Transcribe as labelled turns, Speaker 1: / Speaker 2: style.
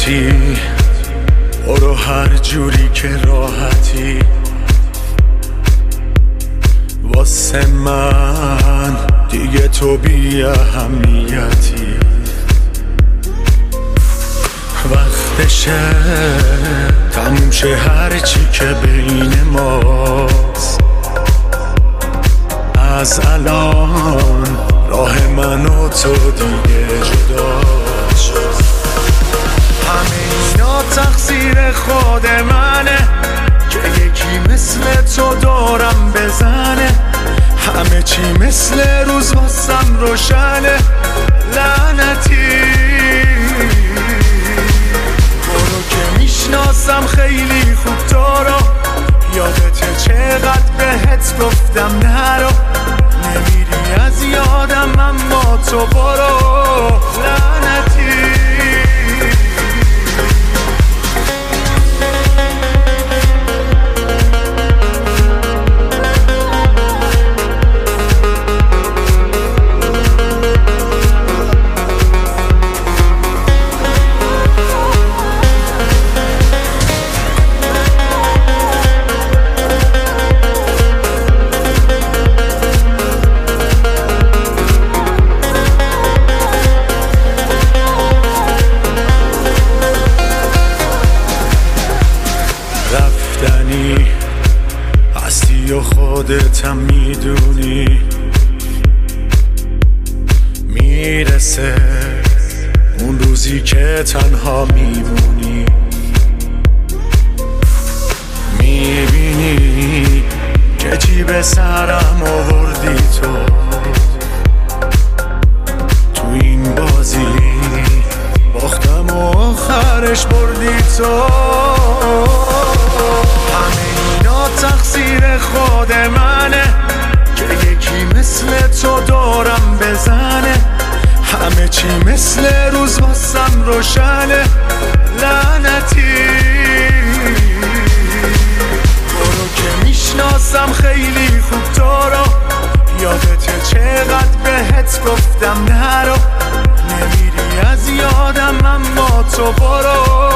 Speaker 1: لعنتی، برو هر جوری که راحتی. واسه من دیگه تو بی اهمیتی. وقتشه تموم شه هرچی که بین ماست. از الان راه من و تو دیگه جدا شد. همه اینا تقصیر خود منه که یکی مثل تو دورم بزنه. همه چی مثل روز واسم روشنه. لعنتی برو که میشناسم خیلی خوب تو رو. یادته چقدر بهت گفتم نرو. نمیری از یادم اما تو برو. لعنتی هستی و خودتم میدونی. میرسه اون روزی که تنها میمونی. میبینی که جیب سرم آوردی تو این بازی. باختم و آخرش بردی تو. تقصیر خود منه که یکی مثل تو دورم بزنه. همه چی مثل روز واسم روشنه. لعنتی برو که میشناسم خیلی خوب تو رو. یادته چقدر بهت گفتم نرو. نمیری از یادم اما تو برو.